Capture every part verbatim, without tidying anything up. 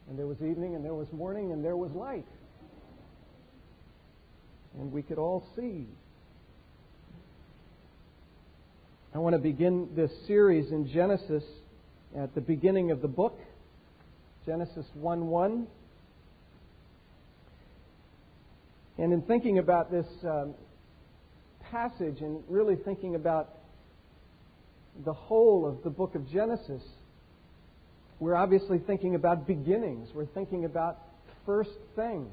And there was evening, and there was morning, and there was light. And we could all see. I want to begin this series in Genesis at the beginning of the book, Genesis one one. And in thinking about this um, passage and really thinking about the whole of the book of Genesis, we're obviously thinking about beginnings. We're thinking about first things.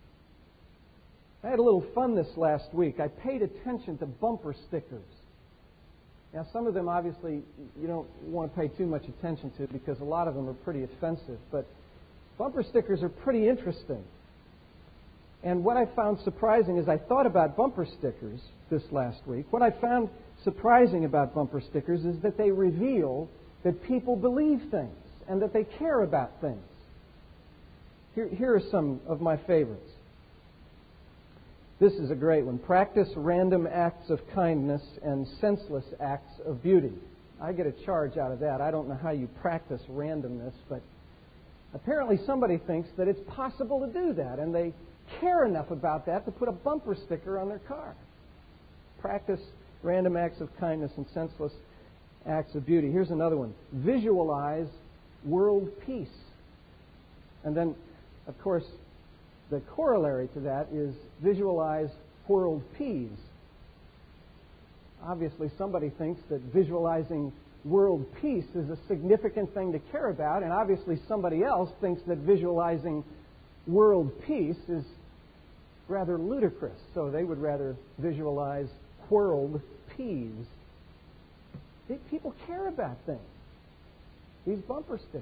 I had a little fun this last week. I paid attention to bumper stickers. Now, some of them obviously you don't want to pay too much attention to because a lot of them are pretty offensive, but bumper stickers are pretty interesting. And what I found surprising is I thought about bumper stickers this last week. What I found surprising about bumper stickers is that they reveal that people believe things and that they care about things. Here, here are some of my favorites. This is a great one. Practice random acts of kindness and senseless acts of beauty. I get a charge out of that. I don't know how you practice randomness, but apparently somebody thinks that it's possible to do that, and they care enough about that to put a bumper sticker on their car. Practice random acts of kindness and senseless acts of beauty. Here's another one. Visualize world peace. And then, of course, the corollary to that is visualize world peas. Obviously, somebody thinks that visualizing world peace is a significant thing to care about, and obviously somebody else thinks that visualizing world peace is rather ludicrous. So they would rather visualize whirled peas. People care about things. These bumper stickers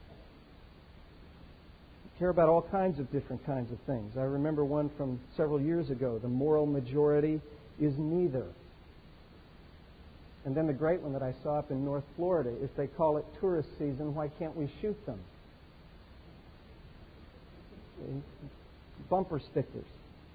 care about all kinds of different kinds of things. I remember one from several years ago. The moral majority is neither. And then the great one that I saw up in North Florida, if they call it tourist season, why can't we shoot them? Bumper stickers.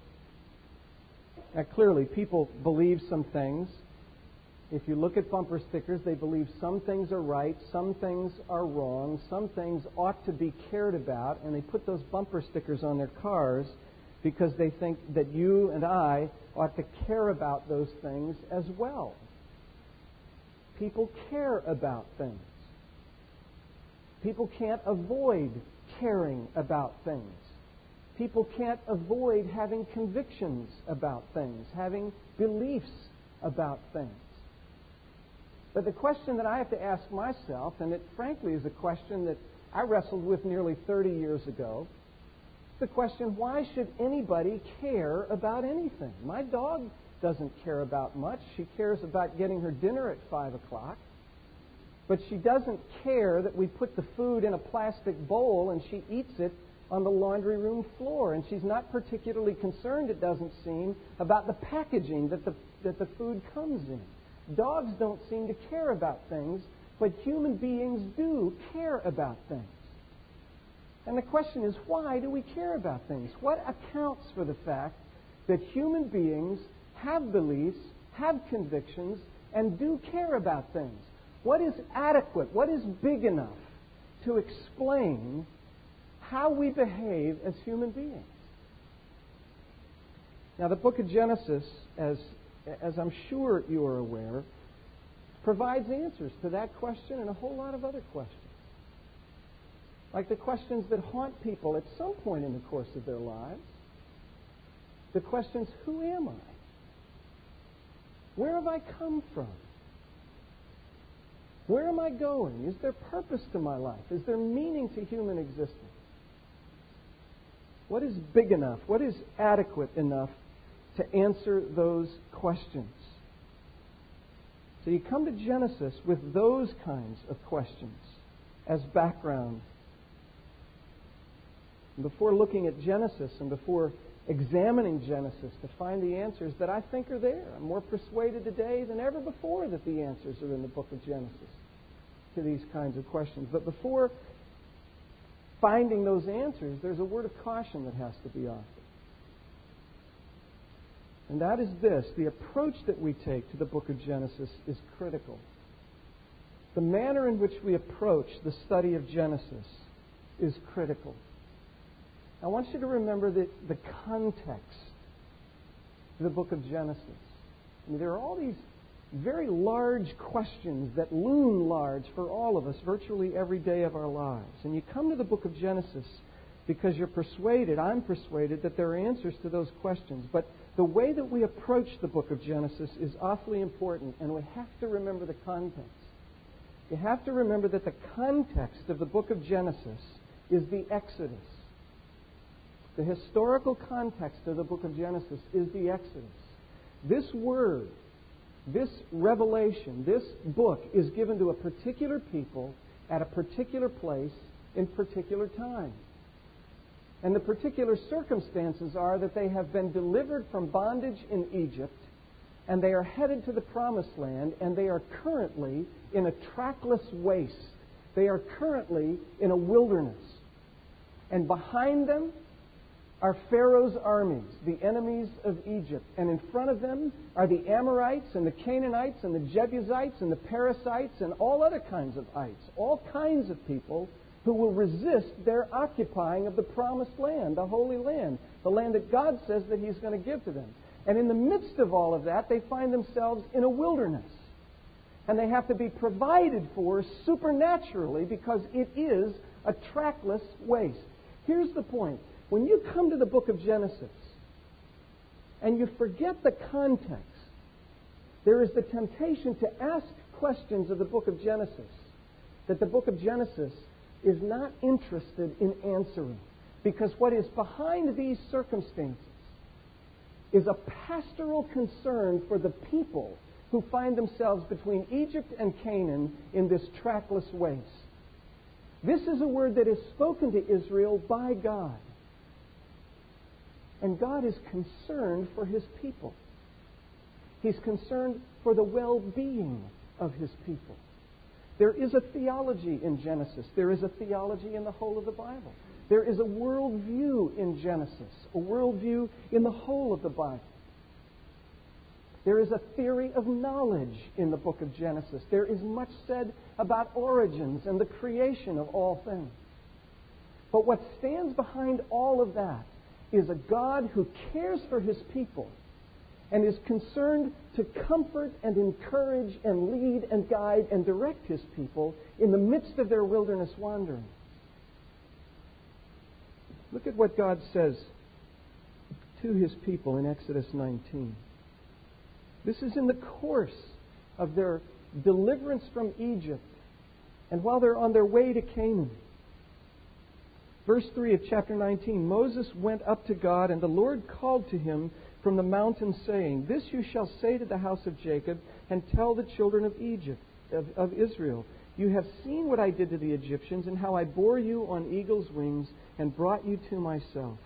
Now, clearly, people believe some things. If you look at bumper stickers, they believe some things are right, some things are wrong, some things ought to be cared about, and they put those bumper stickers on their cars because they think that you and I ought to care about those things as well. People care about things. People can't avoid caring about things. People can't avoid having convictions about things, having beliefs about things. But the question that I have to ask myself, and it frankly is a question that I wrestled with nearly thirty years ago, is the question, why should anybody care about anything? My dog doesn't care about much. She cares about getting her dinner at five o'clock. But she doesn't care that we put the food in a plastic bowl and she eats it on the laundry room floor. And she's not particularly concerned, it doesn't seem, about the packaging that the, that the food comes in. Dogs don't seem to care about things, but human beings do care about things. And the question is, why do we care about things? What accounts for the fact that human beings have beliefs, have convictions, and do care about things? What is adequate? What is big enough to explain how we behave as human beings? Now, the book of Genesis, as as I'm sure you are aware, provides answers to that question and a whole lot of other questions. Like the questions that haunt people at some point in the course of their lives. The questions, who am I? Where have I come from? Where am I going? Is there purpose to my life? Is there meaning to human existence? What is big enough? What is adequate enough to answer those questions? So you come to Genesis with those kinds of questions as background. And before looking at Genesis and before examining Genesis to find the answers that I think are there, I'm more persuaded today than ever before that the answers are in the book of Genesis to these kinds of questions. But before finding those answers, there's a word of caution that has to be offered. And that is this: the approach that we take to the book of Genesis is critical. The manner in which we approach the study of Genesis is critical. I want you to remember the, the context of the book of Genesis. I mean, there are all these very large questions that loom large for all of us virtually every day of our lives. And you come to the book of Genesis because you're persuaded, I'm persuaded, that there are answers to those questions. But the way that we approach the book of Genesis is awfully important, and we have to remember the context. You have to remember that the context of the book of Genesis is the Exodus. The historical context of the book of Genesis is the Exodus. This word, this revelation, this book is given to a particular people at a particular place in particular time. And the particular circumstances are that they have been delivered from bondage in Egypt, and they are headed to the Promised Land, and they are currently in a trackless waste. They are currently in a wilderness. And behind them are Pharaoh's armies, the enemies of Egypt. And in front of them are the Amorites and the Canaanites and the Jebusites and the Perizzites and all other kinds of ites, all kinds of people who will resist their occupying of the Promised Land, the Holy Land, the land that God says that He's going to give to them. And in the midst of all of that, they find themselves in a wilderness. And they have to be provided for supernaturally because it is a trackless waste. Here's the point. When you come to the book of Genesis and you forget the context, there is the temptation to ask questions of the book of Genesis that the book of Genesis is not interested in answering. Because what is behind these circumstances is a pastoral concern for the people who find themselves between Egypt and Canaan in this trackless waste. This is a word that is spoken to Israel by God. And God is concerned for His people. He's concerned for the well-being of His people. There is a theology in Genesis. There is a theology in the whole of the Bible. There is a worldview in Genesis, a worldview in the whole of the Bible. There is a theory of knowledge in the book of Genesis. There is much said about origins and the creation of all things. But what stands behind all of that is a God who cares for His people and is concerned to comfort and encourage and lead and guide and direct His people in the midst of their wilderness wandering. Look at what God says to His people in Exodus nineteen. This is in the course of their deliverance from Egypt and while they're on their way to Canaan. Verse three of chapter nineteen, Moses went up to God, and the Lord called to him from the mountain, saying, This you shall say to the house of Jacob, and tell the children of Egypt, of, of Israel, You have seen what I did to the Egyptians, and how I bore you on eagle's wings, and brought you to myself.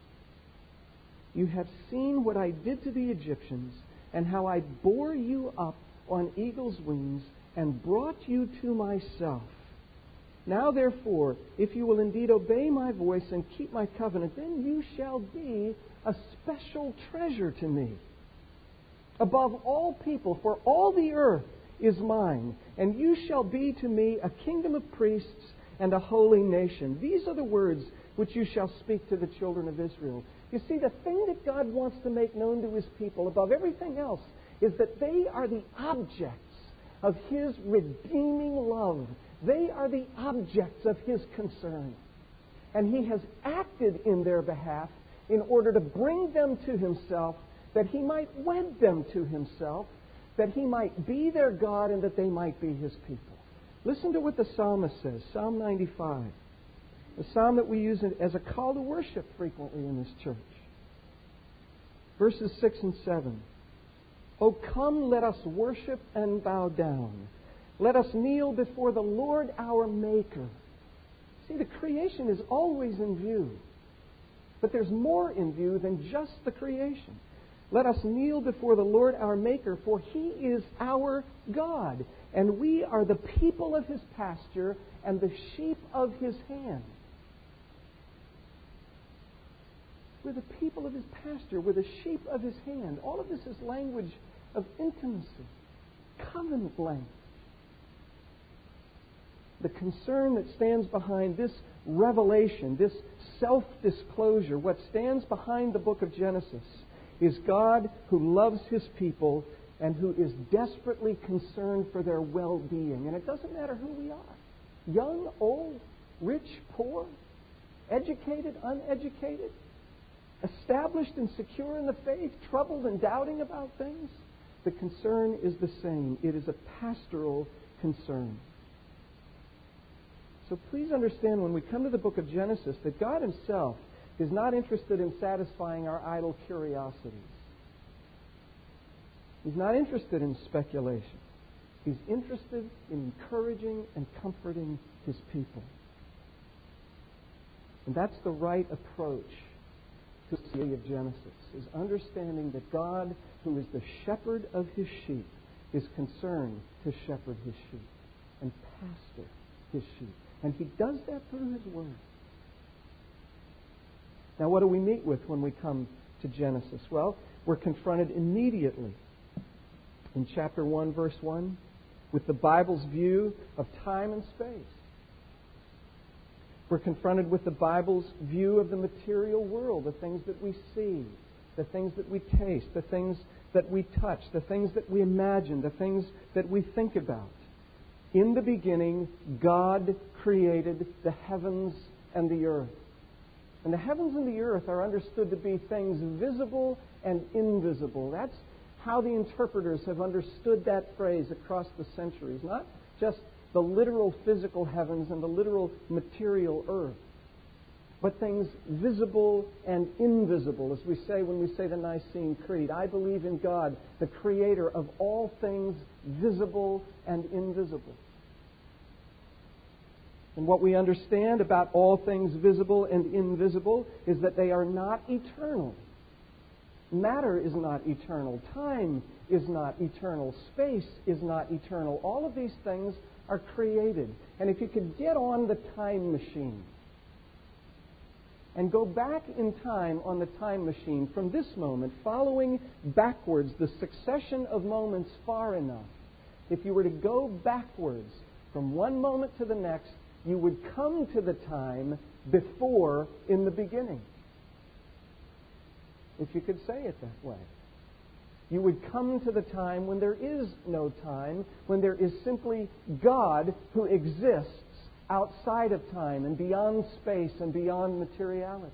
You have seen what I did to the Egyptians, and how I bore you up on eagle's wings, and brought you to myself. Now, therefore, if you will indeed obey my voice and keep my covenant, then you shall be a special treasure to me above all people, for all the earth is mine, and you shall be to me a kingdom of priests and a holy nation. These are the words which you shall speak to the children of Israel. You see, the thing that God wants to make known to His people above everything else is that they are the objects of His redeeming love. They are the objects of His concern. And He has acted in their behalf in order to bring them to Himself, that He might wed them to Himself, that He might be their God, and that they might be His people. Listen to what the psalmist says, Psalm ninety-five, a psalm that we use as a call to worship frequently in this church. Verses six and seven. O come, let us worship and bow down. Let us kneel before the Lord our Maker. See, the creation is always in view. But there's more in view than just the creation. Let us kneel before the Lord our Maker, for He is our God, and we are the people of His pasture and the sheep of His hand. We're the people of His pasture. We're the sheep of His hand. All of this is language of intimacy, covenant language. the concern that stands behind this revelation, this self-disclosure, what stands behind the book of Genesis, is God who loves His people and who is desperately concerned for their well-being. And it doesn't matter who we are. Young, old, rich, poor, educated, uneducated, established and secure in the faith, troubled and doubting about things. The concern is the same. It is a pastoral concern. So please understand when we come to the book of Genesis that God Himself is not interested in satisfying our idle curiosities. He's not interested in speculation. He's interested in encouraging and comforting His people. And that's the right approach to the study of Genesis, is understanding that God, who is the shepherd of His sheep, is concerned to shepherd His sheep and pastor His sheep. And He does that through His Word. Now, what do we meet with when we come to Genesis? Well, we're confronted immediately in chapter one, verse one, with the Bible's view of time and space. We're confronted with the Bible's view of the material world, the things that we see, the things that we taste, the things that we touch, the things that we imagine, the things that we think about. In the beginning, God created the heavens and the earth. And the heavens and the earth are understood to be things visible and invisible. That's how the interpreters have understood that phrase across the centuries. Not just the literal physical heavens and the literal material earth, but things visible and invisible, as we say when we say the Nicene Creed. I believe in God, the creator of all things visible and invisible. And what we understand about all things visible and invisible is that they are not eternal. Matter is not eternal. Time is not eternal. Space is not eternal. All of these things are created. And if you could get on the time machine and go back in time on the time machine from this moment, following backwards the succession of moments far enough, if you were to go backwards from one moment to the next, you would come to the time before in the beginning. If you could say it that way. You would come to the time when there is no time, when there is simply God who exists outside of time and beyond space and beyond materiality.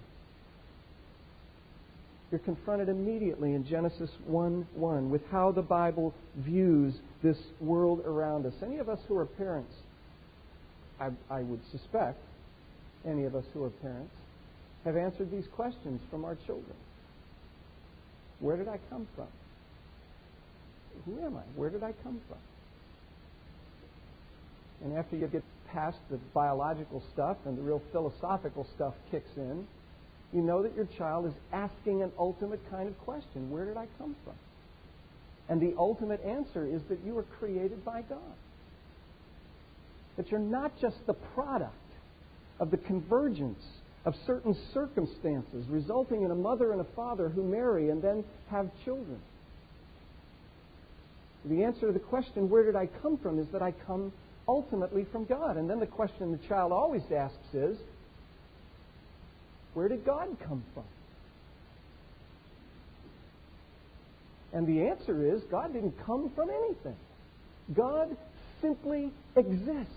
You're confronted immediately in Genesis one one with how the Bible views this world around us. Any of us who are parents, I, I would suspect, any of us who are parents, have answered these questions from our children. Where did I come from? Who am I? Where did I come from? And after you get past the biological stuff and the real philosophical stuff kicks in, you know that your child is asking an ultimate kind of question. Where did I come from? And the ultimate answer is that you were created by God. That you're not just the product of the convergence of certain circumstances resulting in a mother and a father who marry and then have children. The answer to the question, where did I come from, is that I come ultimately from God. And then the question the child always asks is, where did God come from? And the answer is, God didn't come from anything. God simply exists.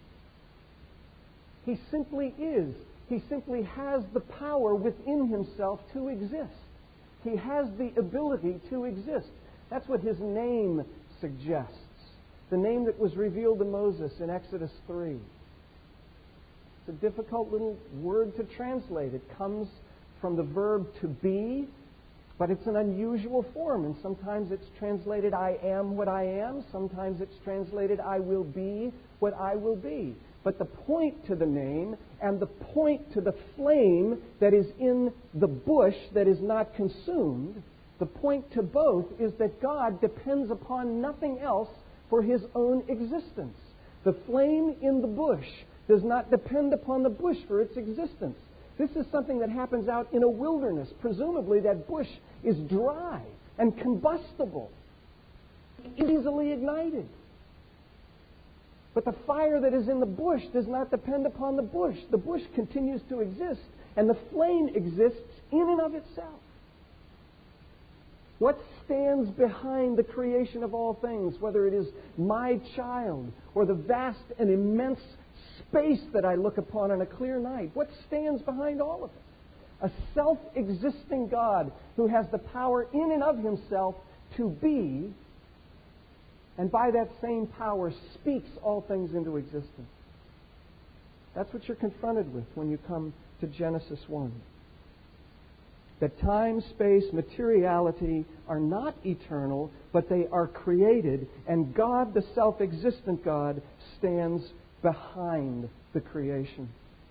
He simply is. He simply has the power within Himself to exist. He has the ability to exist. That's what His name suggests. The name that was revealed to Moses in Exodus three. It's a difficult little word to translate. It comes from the verb to be, but it's an unusual form. And sometimes it's translated, I am what I am. Sometimes it's translated, I will be what I will be. But the point to the name and the point to the flame that is in the bush that is not consumed, the point to both is that God depends upon nothing else for His own existence. The flame in the bush does not depend upon the bush for its existence. This is something that happens out in a wilderness. Presumably that bush is dry and combustible, easily ignited. But the fire that is in the bush does not depend upon the bush. The bush continues to exist, and the flame exists in and of itself. What stands behind the creation of all things, whether it is my child or the vast and immense space that I look upon on a clear night? What stands behind all of it? A self-existing God who has the power in and of himself to be, and by that same power speaks all things into existence. That's what you're confronted with when you come to Genesis one. That time, space, materiality are not eternal, but they are created, and God, the self-existent God, stands behind the creation.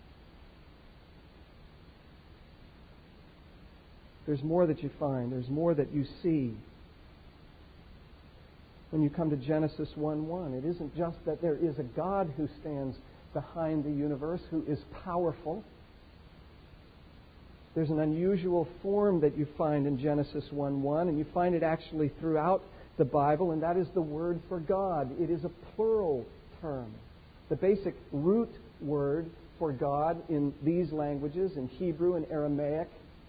There's more that you find. There's more that you see when you come to Genesis one one. It isn't just that there is a God who stands behind the universe, who is powerful. There's an unusual form that you find in Genesis one one, and you find it actually throughout the Bible, and that is the word for God. It is a plural term. The basic root word for God in these languages, in Hebrew and Aramaic,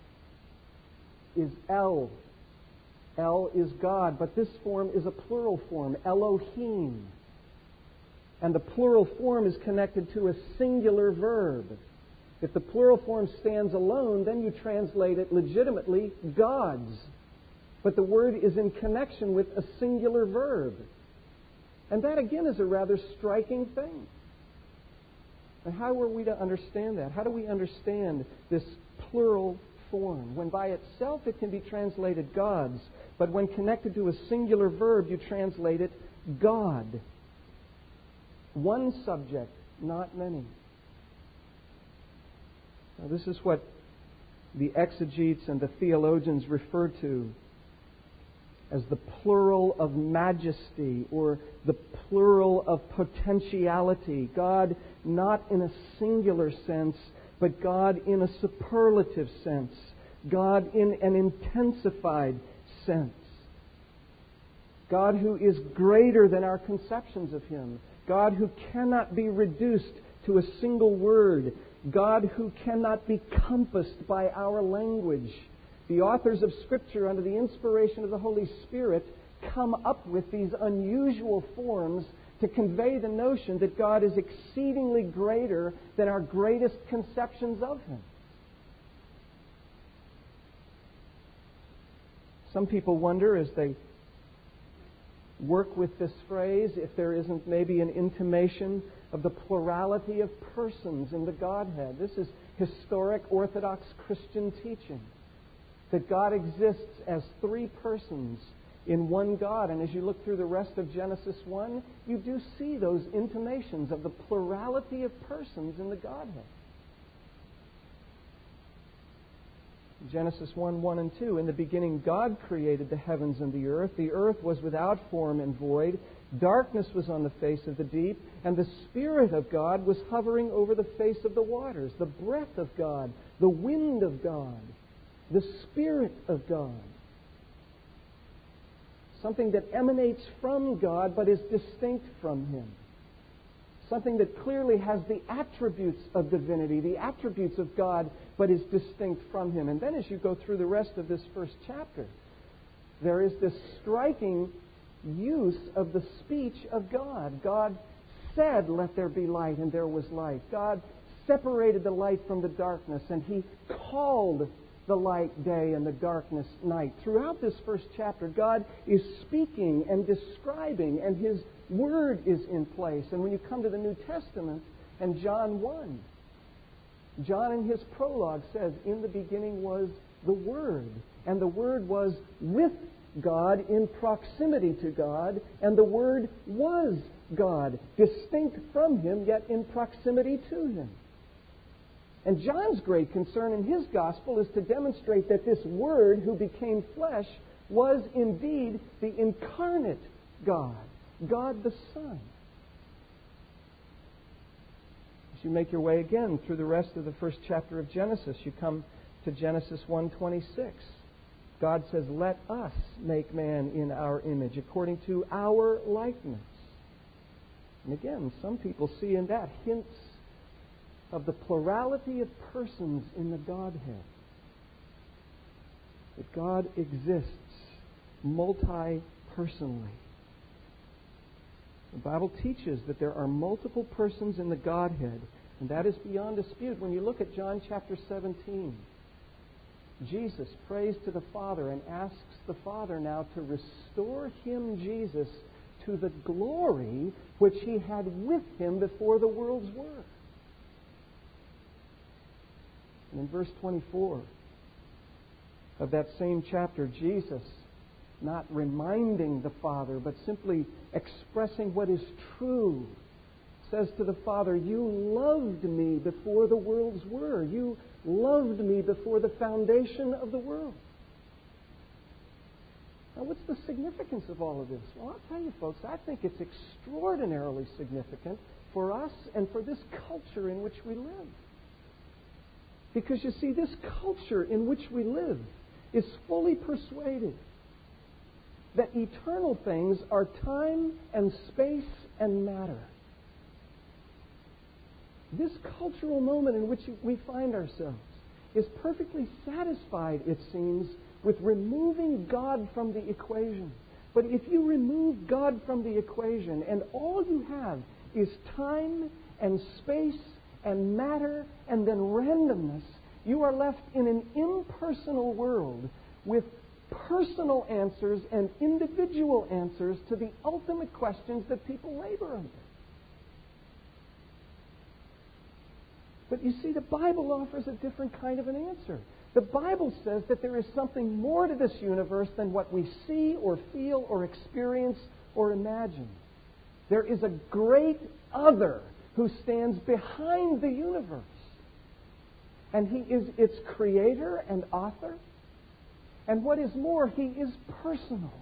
is El. El is God, but this form is a plural form, Elohim. And the plural form is connected to a singular verb. If the plural form stands alone, then you translate it legitimately, gods. But the word is in connection with a singular verb. And that, again, is a rather striking thing. And how are we to understand that? How do we understand this plural form, when by itself it can be translated gods, but when connected to a singular verb, you translate it God? One subject, not many. Now, this is what the exegetes and the theologians refer to as the plural of majesty, or the plural of potentiality. God not in a singular sense, but God in a superlative sense. God in an intensified sense. God who is greater than our conceptions of Him. God who cannot be reduced to a single word. God who cannot be compassed by our language. The authors of Scripture, under the inspiration of the Holy Spirit, come up with these unusual forms to convey the notion that God is exceedingly greater than our greatest conceptions of Him. Some people wonder, as they work with this phrase, if there isn't maybe an intimation of the plurality of persons in the Godhead. This is historic Orthodox Christian teaching, that God exists as three persons in one God. And as you look through the rest of Genesis one, you do see those intimations of the plurality of persons in the Godhead. Genesis one, one and two, in the beginning God created the heavens and the earth. The earth was without form and void. Darkness was on the face of the deep, and the Spirit of God was hovering over the face of the waters. The breath of God, the wind of God, the Spirit of God. Something that emanates from God but is distinct from Him. Something that clearly has the attributes of divinity, the attributes of God, but is distinct from Him. And then as you go through the rest of this first chapter, there is this striking use of the speech of God. God said, "Let there be light," and there was light. God separated the light from the darkness, and He called the light day and the darkness night. Throughout this first chapter, God is speaking and describing, and His Word is in place. And when you come to the New Testament and John one, John in his prologue says, "In the beginning was the Word, and the Word was with God, in proximity to God, and the Word was God, distinct from Him, yet in proximity to Him." And John's great concern in his gospel is to demonstrate that this Word who became flesh was indeed the incarnate God, God the Son. As you make your way again through the rest of the first chapter of Genesis, you come to Genesis one twenty-six. God says, "Let us make man in our image, according to our likeness." And again, some people see in that hints of the plurality of persons in the Godhead. That God exists multi-personally. The Bible teaches that there are multiple persons in the Godhead, and that is beyond dispute. When you look at John chapter seventeen, Jesus prays to the Father and asks the Father now to restore him, Jesus, to the glory which he had with him before the worlds were. And in verse twenty-four of that same chapter, Jesus, not reminding the Father, but simply expressing what is true, says to the Father, "You loved me before the worlds were. You loved me before the foundation of the world." Now, what's the significance of all of this? Well, I'll tell you, folks, I think it's extraordinarily significant for us and for this culture in which we live. Because, you see, this culture in which we live is fully persuaded that eternal things are time and space and matter. This cultural moment in which we find ourselves is perfectly satisfied, it seems, with removing God from the equation. But if you remove God from the equation and all you have is time and space and matter and then randomness, you are left in an impersonal world with personal answers and individual answers to the ultimate questions that people labor under. But you see, the Bible offers a different kind of an answer. The Bible says that there is something more to this universe than what we see or feel or experience or imagine. There is a great other who stands behind the universe. And he is its creator and author. And what is more, he is personal.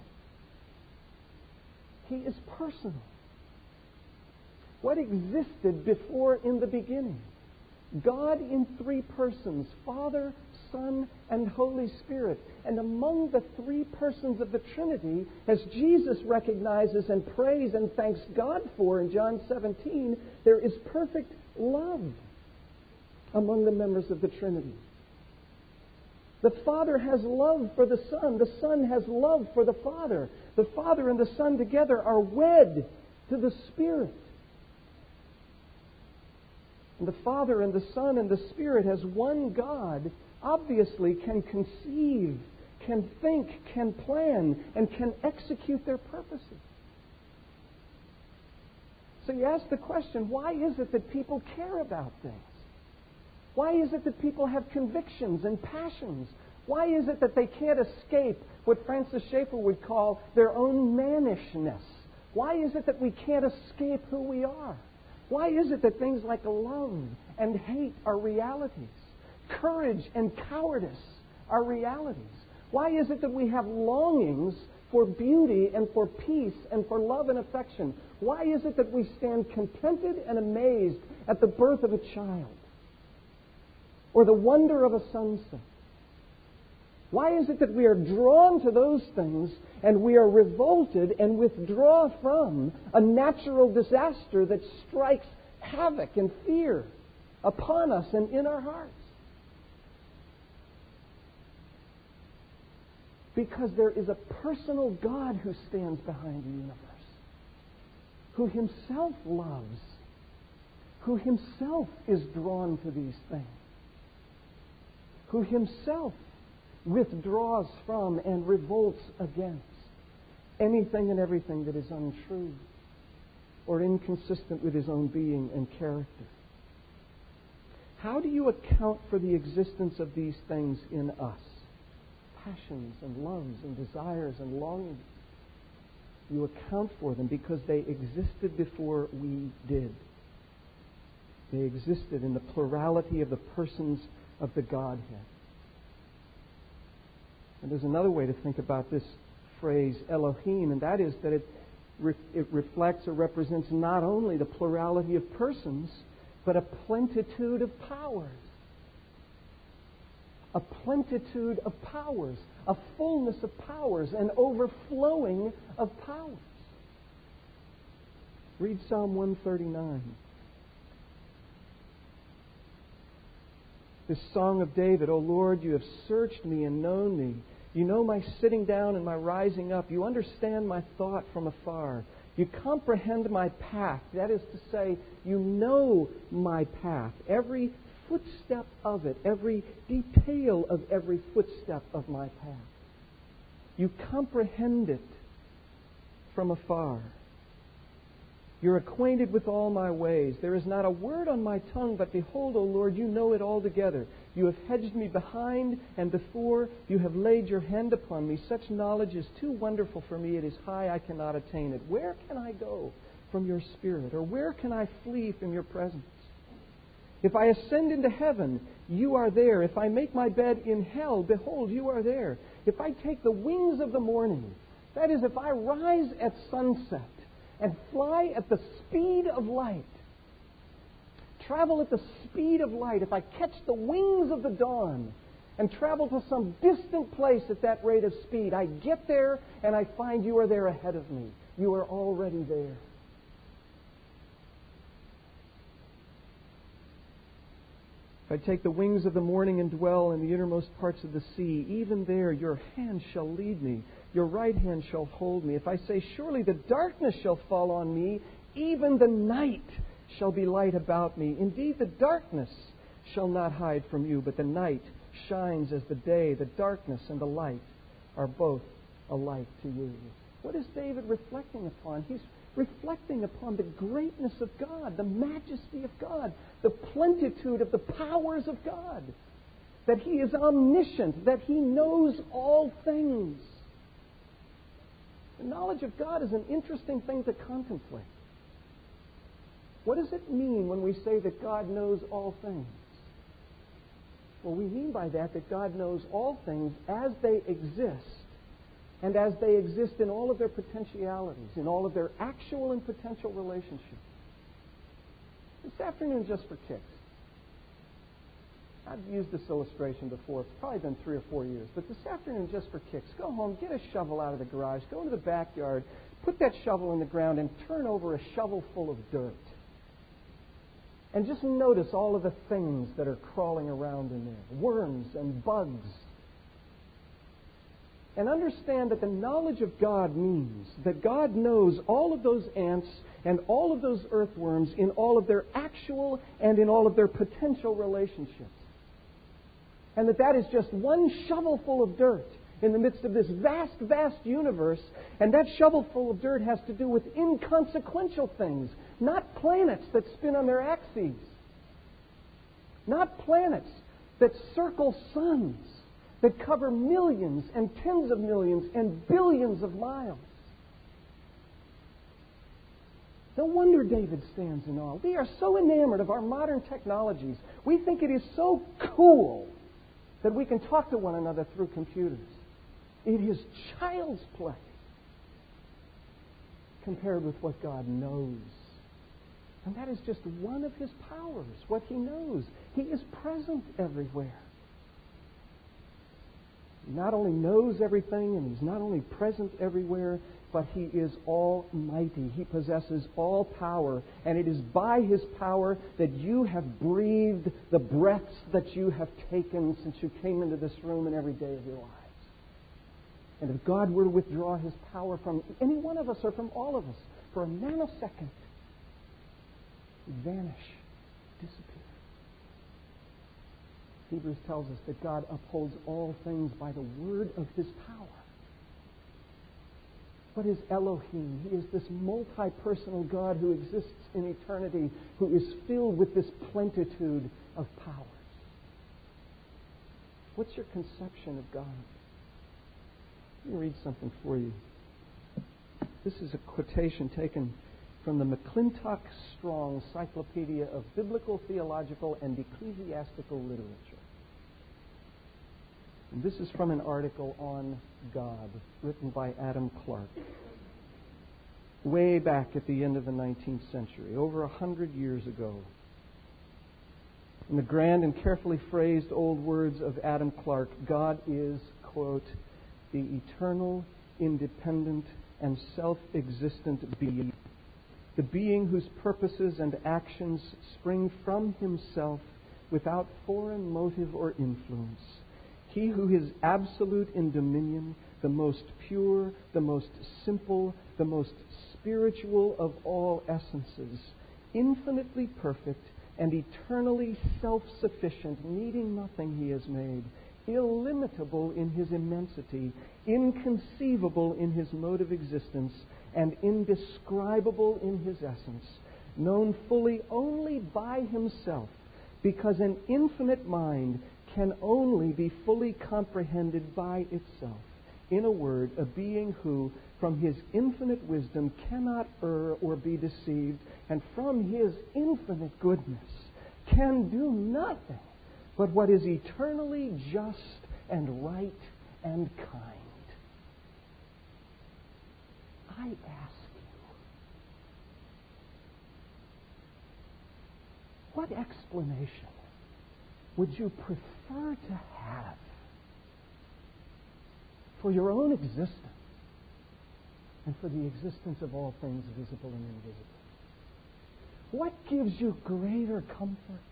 He is personal. What existed before in the beginning? God in three persons, Father, Son, and Holy Spirit. And among the three persons of the Trinity, as Jesus recognizes and prays and thanks God for in John seventeen, there is perfect love among the members of the Trinity. The Father has love for the Son. The Son has love for the Father. The Father and the Son together are wed to the Spirit. And the Father and the Son and the Spirit as one God obviously can conceive, can think, can plan, and can execute their purposes. So you ask the question, why is it that people care about things? Why is it that people have convictions and passions? Why is it that they can't escape what Francis Schaeffer would call their own mannishness? Why is it that we can't escape who we are? Why is it that things like love and hate are realities? Courage and cowardice are realities? Why is it that we have longings for beauty and for peace and for love and affection? Why is it that we stand contented and amazed at the birth of a child or the wonder of a sunset? Why is it that we are drawn to those things and we are revolted and withdraw from a natural disaster that strikes havoc and fear upon us and in our hearts? Because there is a personal God who stands behind the universe, who himself loves, who himself is drawn to these things, who himself withdraws from and revolts against anything and everything that is untrue or inconsistent with his own being and character. How do you account for the existence of these things in us? Passions and loves and desires and longings. You account for them because they existed before we did. They existed in the plurality of the persons of the Godhead. And there's another way to think about this phrase, Elohim, and that is that it, re- it reflects or represents not only the plurality of persons, but a plenitude of powers. A plenitude of powers, a fullness of powers, an overflowing of powers. Read Psalm one thirty-nine. This song of David, O Lord, you have searched me and known me. You know my sitting down and my rising up. You understand my thought from afar. You comprehend my path. That is to say, you know my path. Every footstep of it, every detail of every footstep of my path. You comprehend it from afar. You're acquainted with all my ways. There is not a word on my tongue, but behold, O Lord, you know it altogether. You have hedged me behind and before. You have laid your hand upon me. Such knowledge is too wonderful for me. It is high. I cannot attain it. Where can I go from your spirit? Or where can I flee from your presence? If I ascend into heaven, you are there. If I make my bed in hell, behold, you are there. If I take the wings of the morning, that is, if I rise at sunset, and fly at the speed of light. Travel at the speed of light. If I catch the wings of the dawn and travel to some distant place at that rate of speed, I get there and I find you are there ahead of me. You are already there. If I take the wings of the morning and dwell in the innermost parts of the sea, even there your hand shall lead me. Your right hand shall hold me. If I say, surely the darkness shall fall on me, even the night shall be light about me. Indeed, the darkness shall not hide from you, but the night shines as the day. The darkness and the light are both alike to you. What is David reflecting upon? He's reflecting upon the greatness of God, the majesty of God, the plenitude of the powers of God, that He is omniscient, that He knows all things. The knowledge of God is an interesting thing to contemplate. What does it mean when we say that God knows all things? Well, we mean by that that God knows all things as they exist, and as they exist in all of their potentialities, in all of their actual and potential relationships. This afternoon, just for kicks, I've used this illustration before. It's probably been three or four years. But this afternoon, just for kicks, go home, get a shovel out of the garage, go into the backyard, put that shovel in the ground, and turn over a shovel full of dirt. And just notice all of the things that are crawling around in there. Worms and bugs. And understand that the knowledge of God means that God knows all of those ants and all of those earthworms in all of their actual and in all of their potential relationships. And that that is just one shovelful of dirt in the midst of this vast, vast universe. And that shovelful of dirt has to do with inconsequential things, not planets that spin on their axes, not planets that circle suns, that cover millions and tens of millions and billions of miles. No wonder David stands in awe. We are so enamored of our modern technologies. We think it is so cool that we can talk to one another through computers. It is child's play compared with what God knows. And that is just one of His powers, what He knows. He is present everywhere. He not only knows everything, and He's not only present everywhere, but He is almighty. He possesses all power, and it is by His power that you have breathed the breaths that you have taken since you came into this room and every day of your lives. And if God were to withdraw His power from any one of us or from all of us for a nanosecond, He'd vanish, disappear. Hebrews tells us that God upholds all things by the word of His power. What is Elohim? He is this multi-personal God who exists in eternity, who is filled with this plenitude of powers. What's your conception of God? Let me read something for you. This is a quotation taken from the McClintock Strong Cyclopedia of Biblical, Theological, and Ecclesiastical Literature. And this is from an article on God written by Adam Clarke, way back at the end of the nineteenth century, over a hundred years ago. In the grand and carefully phrased old words of Adam Clarke, God is, quote, the eternal, independent, and self-existent being, the being whose purposes and actions spring from himself without foreign motive or influence. He who is absolute in dominion, the most pure, the most simple, the most spiritual of all essences, infinitely perfect and eternally self-sufficient, needing nothing he has made, illimitable in his immensity, inconceivable in his mode of existence, and indescribable in his essence, known fully only by himself, because an infinite mind can only be fully comprehended by itself. In a word, a being who, from his infinite wisdom, cannot err or be deceived, and from his infinite goodness can do nothing but what is eternally just and right and kind. I ask you, what explanation would you prefer to have for your own existence and for the existence of all things visible and invisible? What gives you greater comfort?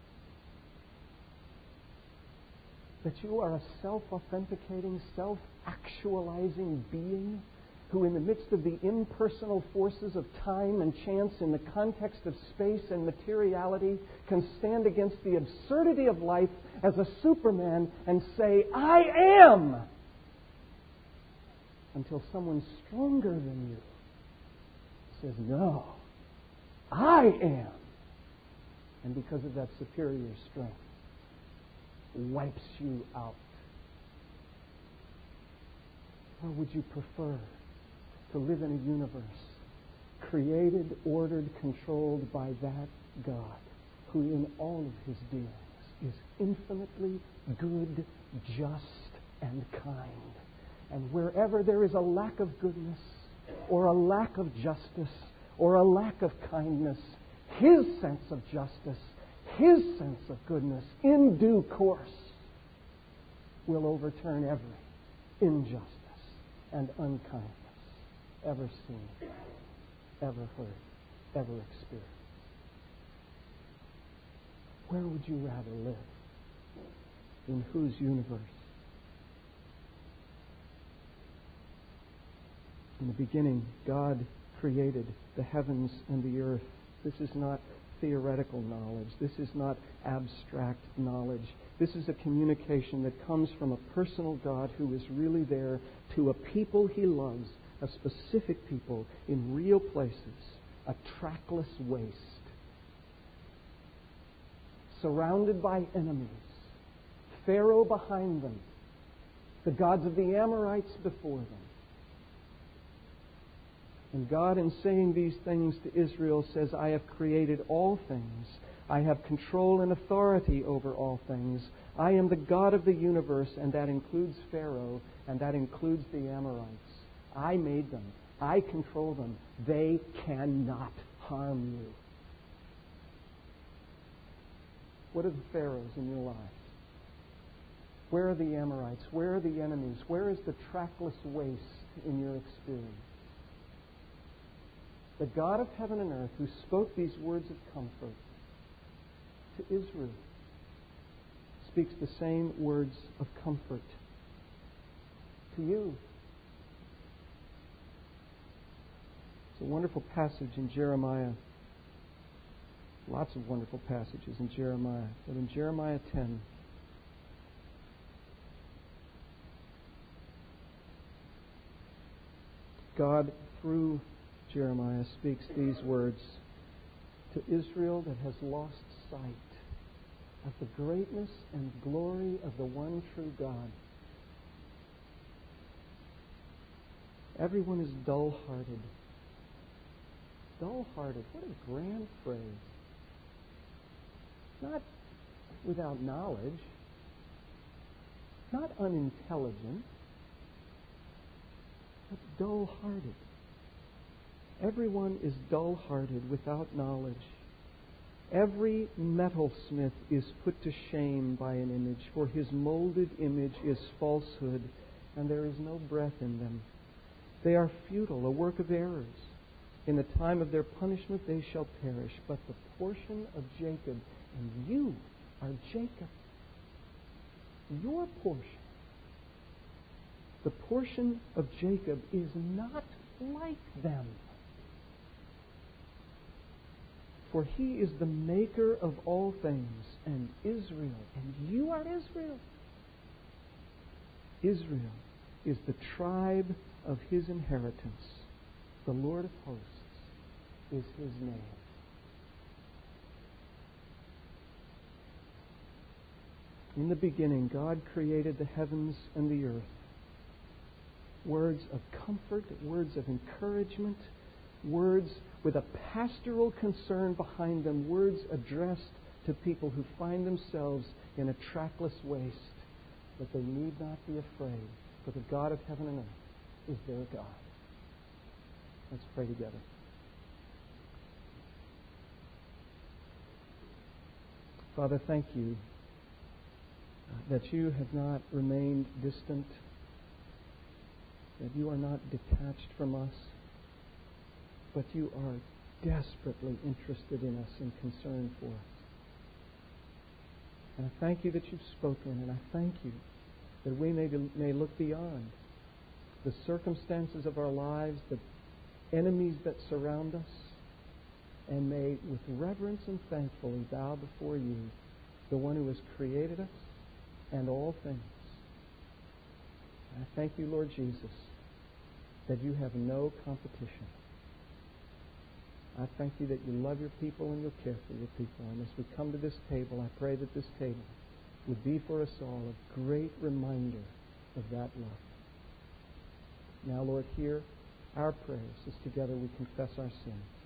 That you are a self-authenticating, self-actualizing being who, in the midst of the impersonal forces of time and chance, in the context of space and materiality, can stand against the absurdity of life as a Superman and say, I am! Until someone stronger than you says, no, I am. And because of that superior strength, wipes you out. Or would you prefer to live in a universe created, ordered, controlled by that God who in all of his dealings is infinitely good, just, and kind? And wherever there is a lack of goodness or a lack of justice or a lack of kindness, his sense of justice, his sense of goodness, in due course, will overturn every injustice and unkindness ever seen, ever heard, ever experienced. Where would you rather live? In whose universe? In the beginning, God created the heavens and the earth. This is not theoretical knowledge. This is not abstract knowledge. This is a communication that comes from a personal God who is really there to a people he loves, a specific people in real places, a trackless waste, surrounded by enemies, Pharaoh behind them, the gods of the Amorites before them. And God, in saying these things to Israel, says, I have created all things. I have control and authority over all things. I am the God of the universe, and that includes Pharaoh, and that includes the Amorites. I made them. I control them. They cannot harm you. What are the pharaohs in your life? Where are the Amorites? Where are the enemies? Where is the trackless waste in your experience? The God of heaven and earth, who spoke these words of comfort to Israel, speaks the same words of comfort to you. It's a wonderful passage in Jeremiah. Lots of wonderful passages in Jeremiah. But in Jeremiah ten, God, through Jeremiah, speaks these words to Israel that has lost sight of the greatness and glory of the one true God. Everyone is dull-hearted. Dull-hearted. What a grand phrase. Not without knowledge. Not unintelligent. But dull-hearted. Everyone is dull-hearted without knowledge. Every metalsmith is put to shame by an image, for his molded image is falsehood, and there is no breath in them. They are futile, a work of errors. In the time of their punishment they shall perish. But the portion of Jacob, and you are Jacob, your portion, the portion of Jacob is not like them. For he is the maker of all things, and Israel, and you are Israel. Israel is the tribe of his inheritance. The Lord of hosts is his name. In the beginning, God created the heavens and the earth. Words of comfort, words of encouragement, words with a pastoral concern behind them, words addressed to people who find themselves in a trackless waste, that they need not be afraid, for the God of heaven and earth is their God. Let's pray together. Father, thank you that you have not remained distant, that you are not detached from us, but you are desperately interested in us and concerned for us. And I thank you that you've spoken, and I thank you that we may, be, may look beyond the circumstances of our lives, the enemies that surround us, and may, with reverence and thankfully, bow before you, the one who has created us and all things. I thank you, Lord Jesus, that you have no competition. I thank you that you love your people and you'll care for your people. And as we come to this table, I pray that this table would be for us all a great reminder of that love. Now, Lord, hear our prayers as together we confess our sin.